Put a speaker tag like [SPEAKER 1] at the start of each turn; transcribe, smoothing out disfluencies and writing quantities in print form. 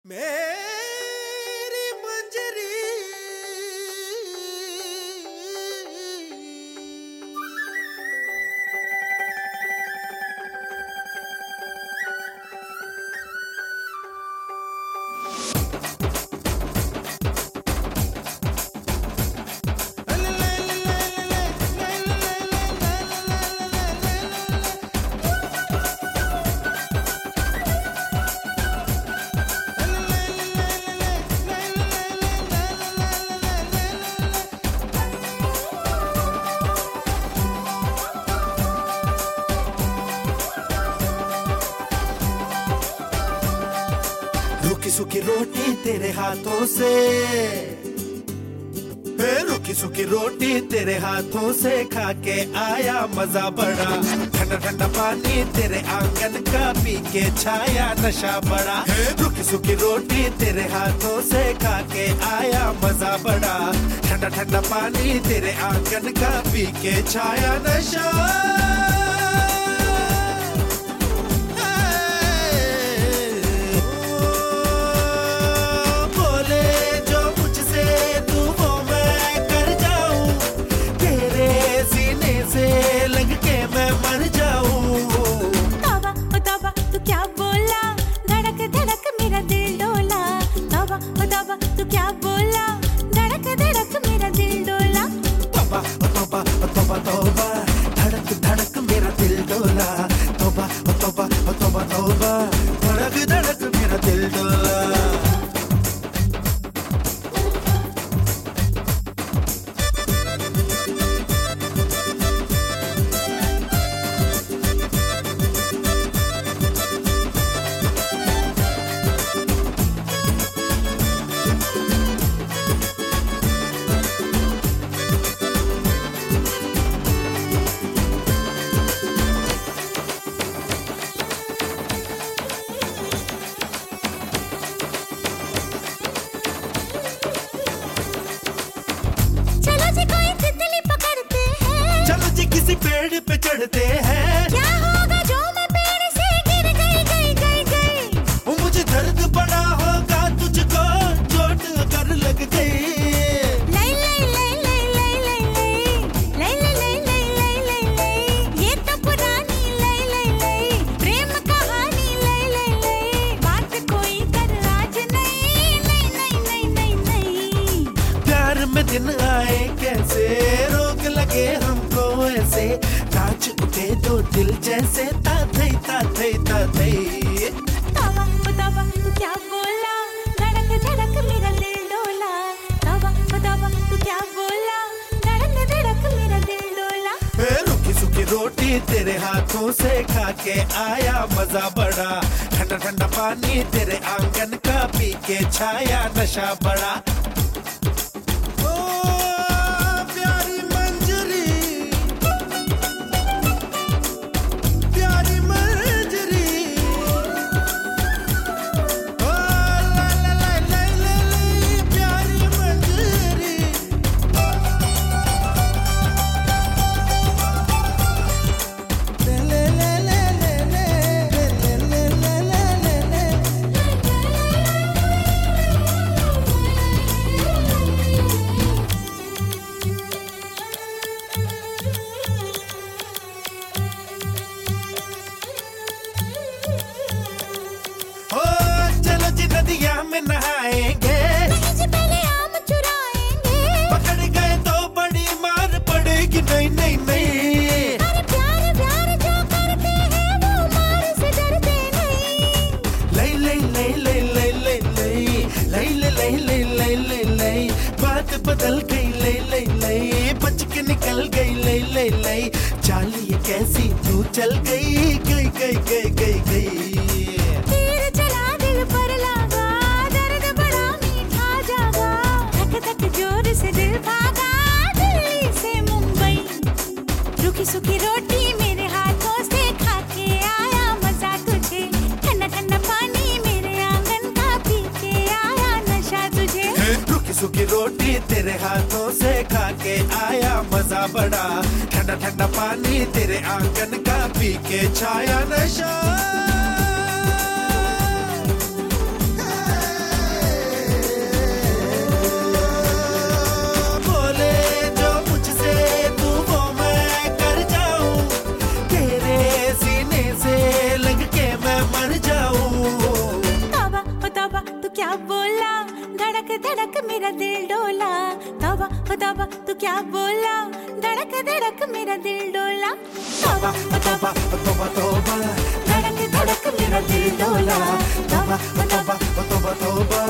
[SPEAKER 1] मेरी मंजरी रुकी सुखी रोटी तेरे हाथों से, रुकी सुखी रोटी तेरे हाथों से खा के आया मजा बड़ा। ठंडा ठंडा पानी तेरे आंगन का पी के छाया नशा बड़ा। रुकी सुखी रोटी तेरे हाथों से खा के आया मजा बड़ा। ठंडा ठंडा पानी तेरे आंगन का पी के छाया नशा।
[SPEAKER 2] तू क्या बोला, धड़क धड़क मेरा दिल डोला।
[SPEAKER 1] तौबा तौबा तौबा तौबा, धड़क धड़क मेरा दिल डोला। तौबा तौबा तौबा तौबा, धड़क धड़क मेरा दिल डोला। चलो जी किसी पेड़ पे चढ़ते हैं।
[SPEAKER 2] क्या होगा जो मैं पेड़ से गिर गई।
[SPEAKER 1] वो मुझे दर्द बड़ा होगा तुझको चोट अगर लग गई।
[SPEAKER 2] ये तो पुरानी प्रेम कहानी। बात कोई कर आज नहीं।
[SPEAKER 1] प्यार में दिन आए कैसे, रोग लगे हमको ऐसे। नाच उठे दो दिल जैसे ताथई ताथई ताथई।
[SPEAKER 2] तौबा तौबा तू क्या बोला, धड़क धड़क मेरा दिल डोला। तौबा तौबा तू क्या बोला, धड़क धड़क मेरा दिल डोला।
[SPEAKER 1] रुकी सुखी रोटी तेरे हाथों से खा के आया मजा बड़ा। ठंडा ठंडा पानी तेरे आंगन का पी के छाया नशा बड़ा। नदिया में नहाएंगे,
[SPEAKER 2] पहले आम चुराएंगे।
[SPEAKER 1] पकड़ गए तो बड़ी मार पड़ेगी। नहीं
[SPEAKER 2] अरे प्यार प्यार जो करते हैं वो मार से डरते नहीं।
[SPEAKER 1] लई बात बदल गई। लई बच के निकल गई। लई चाल ये कैसी तू चल गई। गई
[SPEAKER 2] तीर चला दिल पर लगा, दर्द बड़ा मीठा जागा। धक जोर से दिल भागा, दिल्ली से मुंबई। रुकी सुखी रोटी मेरे हाथों से खा के आया मजा तुझे। ठंडा ठंडा पानी मेरे आंगन का पी के आया नशा तुझे।
[SPEAKER 1] रुकी सुखी रोटी तेरे हाथों से खा के आया मजा बड़ा। ठंडा ठंडा पानी तेरे आंगन का पी के छाया नशा।
[SPEAKER 2] मेरा दिल डोला। तौबा ओ तौबा तू क्या बोला, धड़क धड़क मेरा दिल डोला। तौबा ओ तौबा ओ तौबा तौबा, धड़क धड़क मेरा दिल डोला। तौबा ओ तौबा ओ तौबा तौबा।